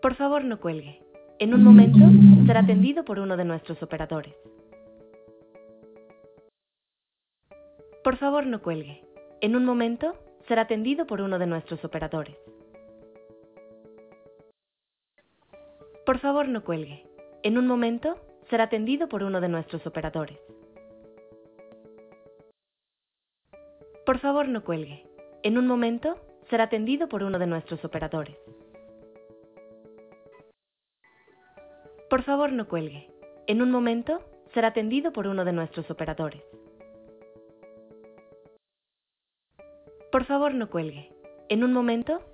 Por favor, no cuelgue. En un momento será atendido por uno de nuestros operadores. Por favor, no cuelgue. En un momento será atendido por uno de nuestros operadores. Por favor, no cuelgue. En un momento será atendido por uno de nuestros operadores. Por favor, no cuelgue. En un momento será atendido por uno de nuestros operadores. Por favor, no cuelgue. En un momento será atendido por uno de nuestros operadores. Por favor, no cuelgue. En un momento